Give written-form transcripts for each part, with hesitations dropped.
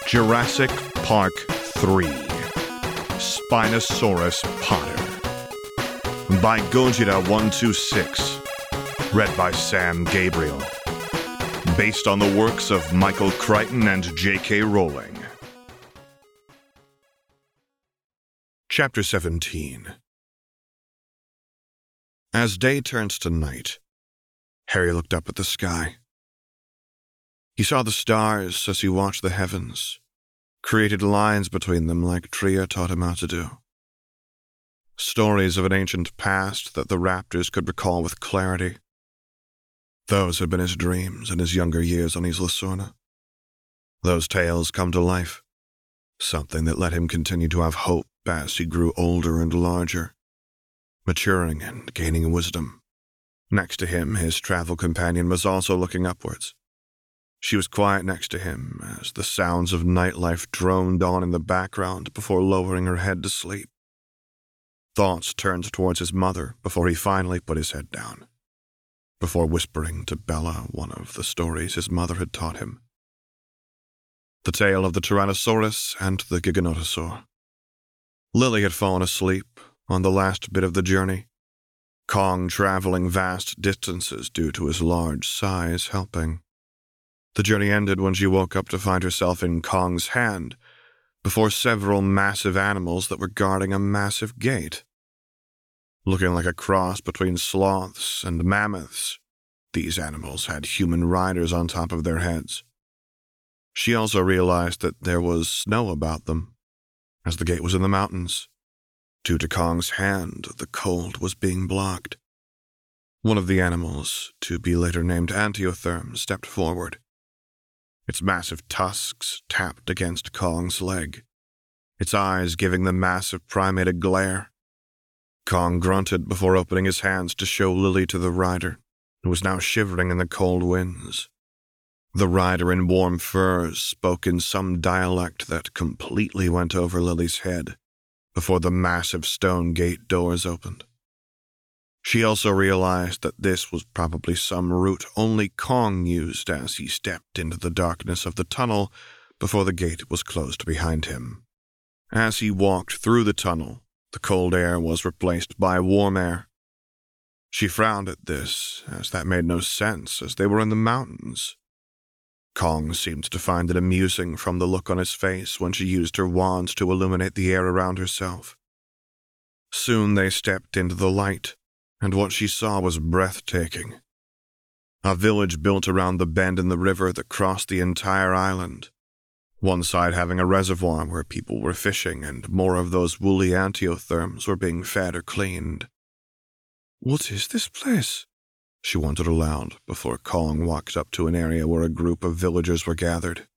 Jurassic Park 3 Spinosaurus Potter by Gojira126, read by Sam Gabriel, based on the works of Michael Crichton and J.K. Rowling. Chapter 17. As day turns to night, Harry looked up at the sky. He saw the stars as he watched the heavens, created lines between them like Tria taught him how to do. Stories of an ancient past that the raptors could recall with clarity. Those had been his dreams in his younger years on Isla Sorna. Those tales come to life, something that let him continue to have hope as he grew older and larger, maturing and gaining wisdom. Next to him, his travel companion was also looking upwards. She was quiet next to him as the sounds of nightlife droned on in the background before lowering her head to sleep. Thoughts turned towards his mother before he finally put his head down, before whispering to Bella one of the stories his mother had taught him. The tale of the Tyrannosaurus and the Giganotosaur. Lily had fallen asleep on the last bit of the journey, Kong traveling vast distances due to his large size helping. The journey ended when she woke up to find herself in Kong's hand, before several massive animals that were guarding a massive gate. Looking like a cross between sloths and mammoths, these animals had human riders on top of their heads. She also realized that there was snow about them, as the gate was in the mountains. Due to Kong's hand, the cold was being blocked. One of the animals, to be later named Antiotherm, stepped forward. Its massive tusks tapped against Kong's leg, its eyes giving the massive primate a glare. Kong grunted before opening his hands to show Lily to the rider, who was now shivering in the cold winds. The rider in warm furs spoke in some dialect that completely went over Lily's head before the massive stone gate doors opened. She also realized that this was probably some route only Kong used as he stepped into the darkness of the tunnel before the gate was closed behind him. As he walked through the tunnel, the cold air was replaced by warm air. She frowned at this, as that made no sense, as they were in the mountains. Kong seemed to find it amusing from the look on his face when she used her wand to illuminate the air around herself. Soon they stepped into the light, and what she saw was breathtaking. A village built around the bend in the river that crossed the entire island, one side having a reservoir where people were fishing and more of those woolly antiotherms were being fed or cleaned. "What is this place?" she wondered aloud before Kong walked up to an area where a group of villagers were gathered.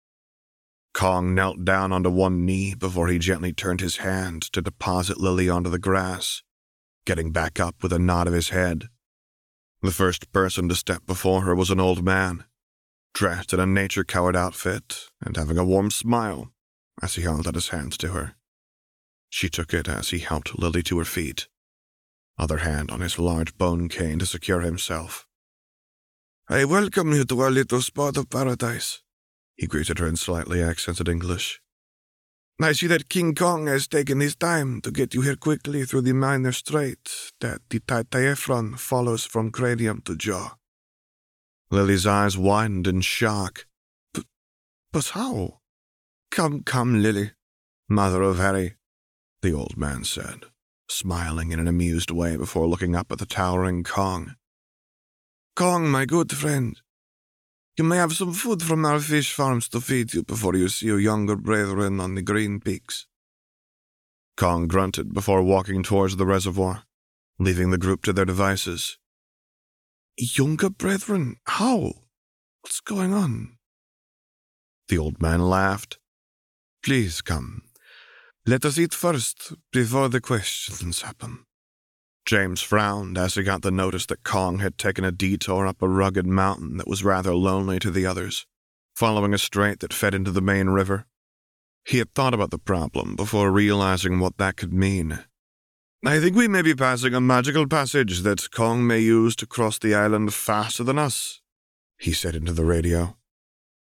Kong knelt down onto one knee before he gently turned his hand to deposit Lily onto the grass, getting back up with a nod of his head. The first person to step before her was an old man, dressed in a nature-colored outfit and having a warm smile as he held out his hands to her. She took it as he helped Lily to her feet, other hand on his large bone cane to secure himself. "I welcome you to our little spot of paradise," he greeted her in slightly accented English. "I see that King Kong has taken his time to get you here quickly through the minor strait that the Titaephron follows from cranium to jaw." Lily's eyes widened in shock. But how?" Come, Lily, mother of Harry," the old man said, smiling in an amused way before looking up at the towering Kong. "Kong, my good friend, you may have some food from our fish farms to feed you before you see your younger brethren on the green peaks." Kong grunted before walking towards the reservoir, leaving the group to their devices. "Younger brethren? How? What's going on?" The old man laughed. "Please come. Let us eat first, before the questions happen." James frowned as he got the notice that Kong had taken a detour up a rugged mountain that was rather lonely to the others, following a strait that fed into the main river. He had thought about the problem before realizing what that could mean. "I think we may be passing a magical passage that Kong may use to cross the island faster than us," he said into the radio.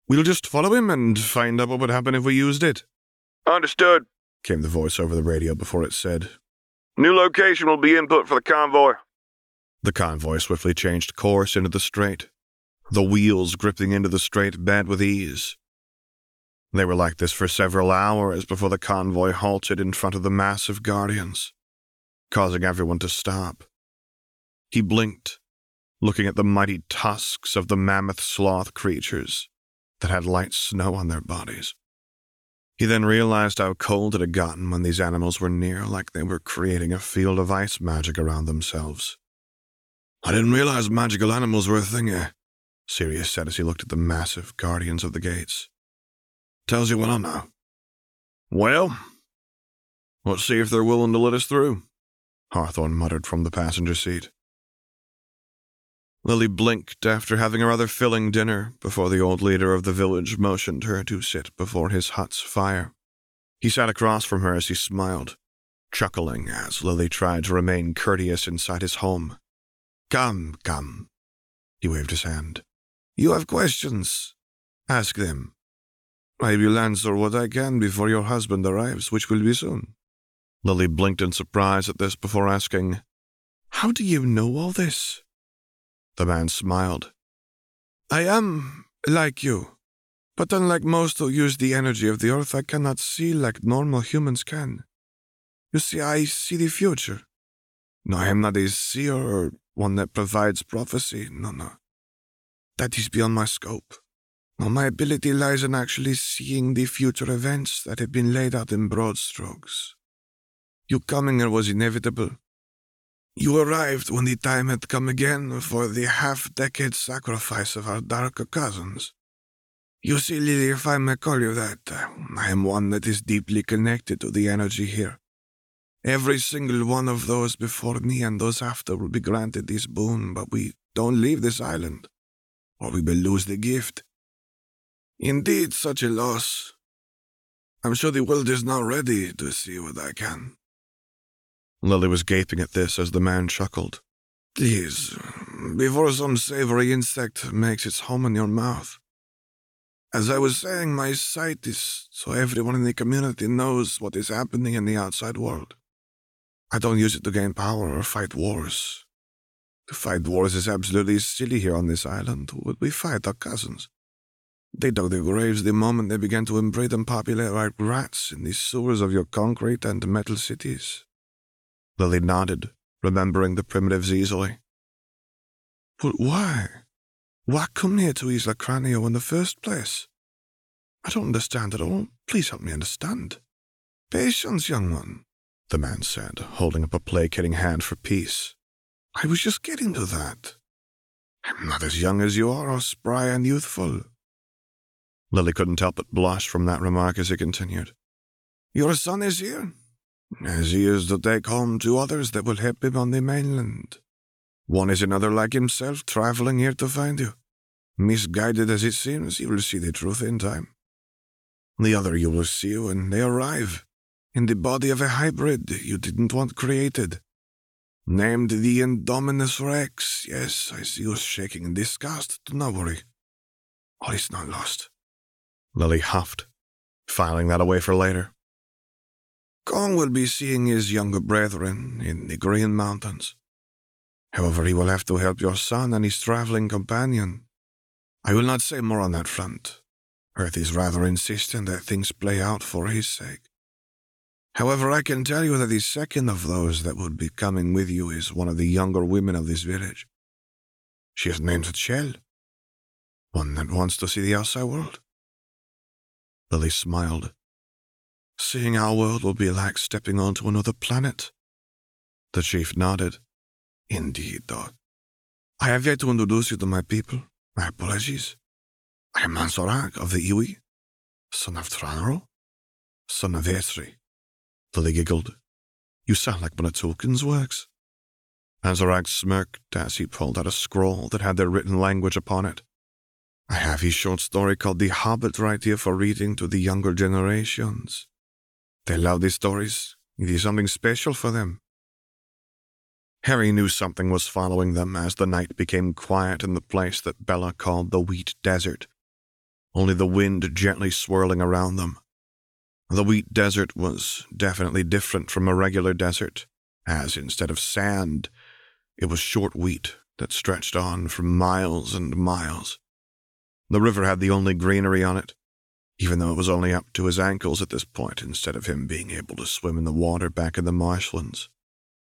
We'll just follow him and find out what would happen if we used it." "Understood," came the voice over the radio before it said. "New location will be input for the convoy." The convoy swiftly changed course into the strait, the wheels gripping into the straight bed with ease. They were like this for several hours before the convoy halted in front of the massive guardians, causing everyone to stop. He blinked, looking at the mighty tusks of the mammoth sloth creatures that had light snow on their bodies. He then realized how cold it had gotten when these animals were near, like they were creating a field of ice magic around themselves. "I didn't realize magical animals were a thing here," Sirius said as he looked at the massive guardians of the gates. "Tells you what I know." "Well, let's see if they're willing to let us through," Hawthorne muttered from the passenger seat. Lily blinked after having a rather filling dinner before the old leader of the village motioned her to sit before his hut's fire. He sat across from her as he smiled, chuckling as Lily tried to remain courteous inside his home. "Come, come." He waved his hand. "You have questions? Ask them. I will answer what I can before your husband arrives, which will be soon." Lily blinked in surprise at this before asking, "How do you know all this?" The man smiled. "I am like you, but unlike most who use the energy of the earth, I cannot see like normal humans can. You see, I see the future. No, I am not a seer or one that provides prophecy. No. That is beyond my scope. No, my ability lies in actually seeing the future events that have been laid out in broad strokes. Your coming here was inevitable. You arrived when the time had come again for the half-decade sacrifice of our darker cousins. You see, Lily, if I may call you that, I am one that is deeply connected to the energy here. Every single one of those before me and those after will be granted this boon, but we don't leave this island, or we will lose the gift. Indeed, such a loss. I'm sure the world is not ready to see what I can." Lily was gaping at this as the man chuckled. "Please, before some savory insect makes its home in your mouth. As I was saying, my sight is so everyone in the community knows what is happening in the outside world. I don't use it to gain power or fight wars. To fight wars is absolutely silly here on this island. Who would we fight? Our cousins. They dug their graves the moment they began to inbreed and populate like rats in the sewers of your concrete and metal cities." Lily nodded, remembering the primitives easily. "But why? Why come here to Isla Cranio in the first place? I don't understand at all. Please help me understand." "Patience, young one," the man said, holding up a placating hand for peace. "I was just getting to that. I'm not as young as you are, or spry and youthful." Lily couldn't help but blush from that remark as he continued. "Your son is here, as he is to take home 2 others that will help him on the mainland. One is another like himself, traveling here to find you. Misguided as it seems, he will see the truth in time. The other you will see when they arrive, in the body of a hybrid you didn't want created. Named the Indominus Rex. Yes, I see you shaking in disgust. Do not worry. All is not lost." Lily huffed, filing that away for later. "Kong will be seeing his younger brethren in the Green Mountains. However, he will have to help your son and his traveling companion. I will not say more on that front. Earth is rather insistent that things play out for his sake. However, I can tell you that the second of those that would be coming with you is one of the younger women of this village. She is named Chell, one that wants to see the outside world." Lily smiled. "Seeing our world will be like stepping onto another planet." The chief nodded. "Indeed, though. I have yet to introduce you to my people. My apologies. I am Mansorak of the Iwi, son of Tranro, son of Aethri." Lily giggled. "You sound like one of Tolkien's works." Mansorak smirked as he pulled out a scroll that had their written language upon it. "I have his short story called The Hobbit right here for reading to the younger generations. They love these stories. It is something special for them." Harry knew something was following them as the night became quiet in the place that Bella called the Wheat Desert. only the wind gently swirling around them. The wheat desert was definitely different from a regular desert, as instead of sand, it was short wheat that stretched on for miles and miles. The river had the only greenery on it, even though it was only up to his ankles at this point instead of him being able to swim in the water back in the marshlands.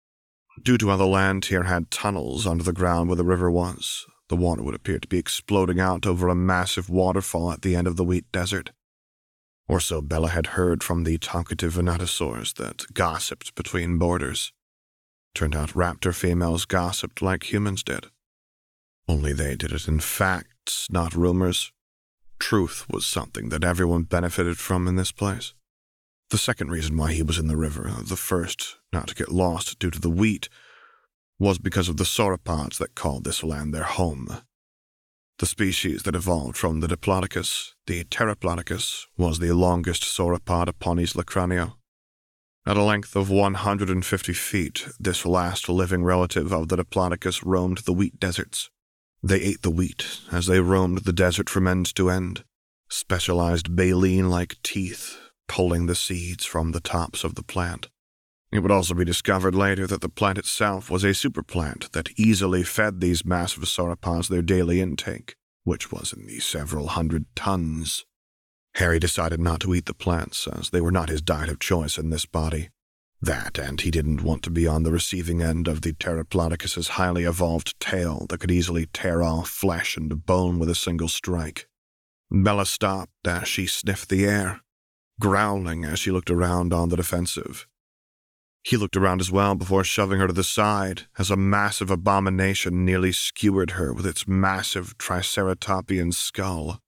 Due to how the land here had tunnels under the ground where the river was, the water would appear to be exploding out over a massive waterfall at the end of the wheat desert. Or so Bella had heard from the talkative venatosaurs that gossiped between borders. Turned out raptor females gossiped like humans did. Only they did it in facts, not rumors. Truth was something that everyone benefited from in this place. The second reason why he was in the river, the first not to get lost due to the wheat, was because of the sauropods that called this land their home. The species that evolved from the Diplodocus, the Pteroplodocus, was the longest sauropod upon Isla Cranio. At a length of 150 feet, this last living relative of the Diplodocus roamed the wheat deserts. They ate the wheat as they roamed the desert from end to end, specialized baleen-like teeth pulling the seeds from the tops of the plant. It would also be discovered later that the plant itself was a superplant that easily fed these massive sauropods their daily intake, which was in the several hundred tons. Harry decided not to eat the plants, as they were not his diet of choice in this body. That, and he didn't want to be on the receiving end of the Pteroplodocus's highly evolved tail that could easily tear off flesh and bone with a single strike. Bella stopped as she sniffed the air, growling as she looked around on the defensive. He looked around as well before shoving her to the side as a massive abomination nearly skewered her with its massive triceratopian skull.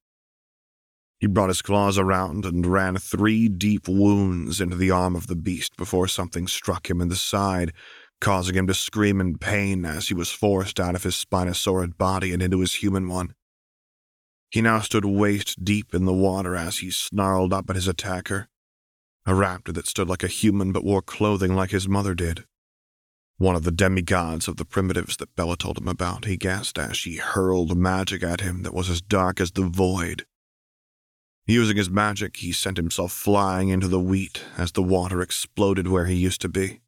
He brought his claws around and ran 3 deep wounds into the arm of the beast before something struck him in the side, causing him to scream in pain as he was forced out of his spinosaurid body and into his human one. He now stood waist deep in the water as he snarled up at his attacker, a raptor that stood like a human but wore clothing like his mother did. One of the demigods of the primitives that Bella told him about, he guessed as she hurled magic at him that was as dark as the void. Using his magic, he sent himself flying into the wheat as the water exploded where he used to be.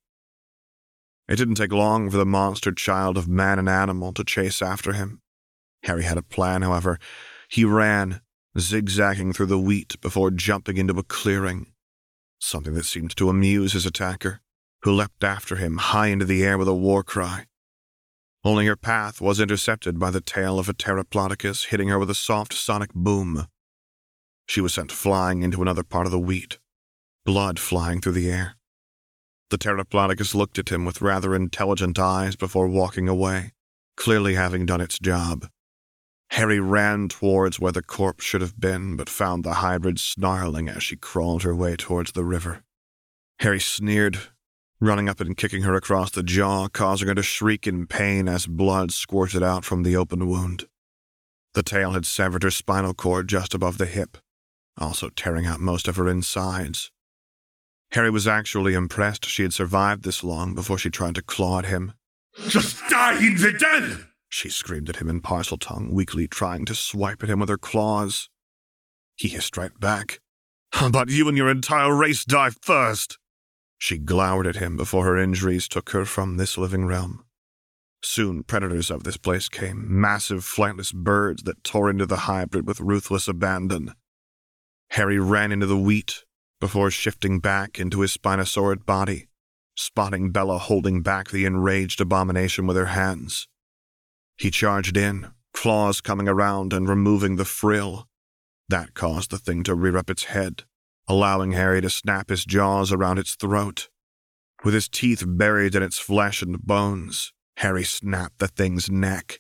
It didn't take long for the monster child of man and animal to chase after him. Harry had a plan, however. He ran, zigzagging through the wheat before jumping into a clearing, something that seemed to amuse his attacker, who leapt after him high into the air with a war cry. Only her path was intercepted by the tail of a Pteroplodocus hitting her with a soft sonic boom. She was sent flying into another part of the wheat, blood flying through the air. The Pteroplodocus looked at him with rather intelligent eyes before walking away, clearly having done its job. Harry ran towards where the corpse should have been, but found the hybrid snarling as she crawled her way towards the river. Harry sneered, running up and kicking her across the jaw, causing her to shriek in pain as blood squirted out from the open wound. The tail had severed her spinal cord just above the hip, also tearing out most of her insides. Harry was actually impressed she had survived this long before she tried to claw at him. "Just die in the den!" She screamed at him in Parseltongue, weakly trying to swipe at him with her claws. He hissed right back. "How about you and your entire race die first?" She glowered at him before her injuries took her from this living realm. Soon predators of this place came, massive flightless birds that tore into the hybrid with ruthless abandon. Harry ran into the wheat before shifting back into his spinosaurid body, spotting Bella holding back the enraged abomination with her hands. He charged in, claws coming around and removing the frill. That caused the thing to rear up its head, allowing Harry to snap his jaws around its throat. With his teeth buried in its flesh and bones, Harry snapped the thing's neck.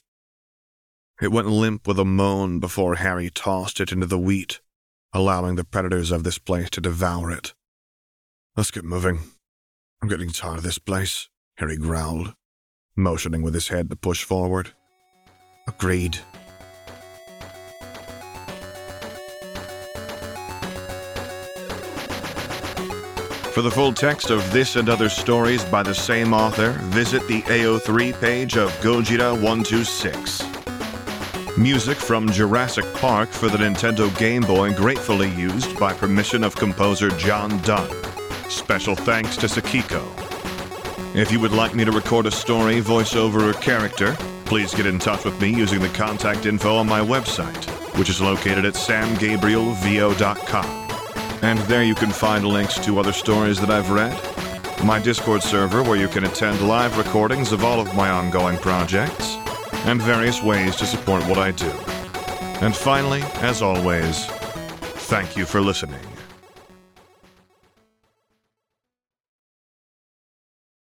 It went limp with a moan before Harry tossed it into the wheat, allowing the predators of this place to devour it. "Let's get moving. I'm getting tired of this place," Harry growled, motioning with his head to push forward. Agreed. For the full text of this and other stories by the same author, visit the AO3 page of Gojira126. Music from Jurassic Park for the Nintendo Game Boy gratefully used by permission of composer John Dunn. Special thanks to Sakiko. If you would like me to record a story, voiceover, or character, please get in touch with me using the contact info on my website, which is located at samgabrielvo.com. And there you can find links to other stories that I've read, my Discord server where you can attend live recordings of all of my ongoing projects, and various ways to support what I do. And finally, as always, thank you for listening.